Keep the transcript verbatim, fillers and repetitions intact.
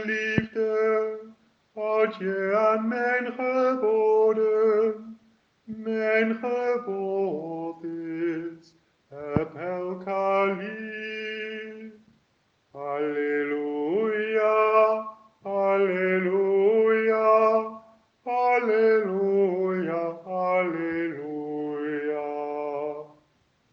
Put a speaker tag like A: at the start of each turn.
A: liefde had je aan mijn geboden. Mijn gebod is, heb elkaar lief.